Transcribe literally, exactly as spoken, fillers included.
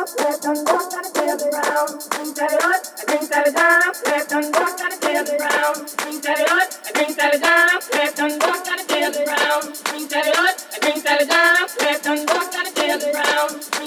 left on go, gotta tell it round. Drink that it up, I drink that it down, left on go, gotta tell it round. Drink that it up, I drink that it down, left on go, gotta tell it round. Drink that it up, I drink that it down, left on go, gotta tell it round.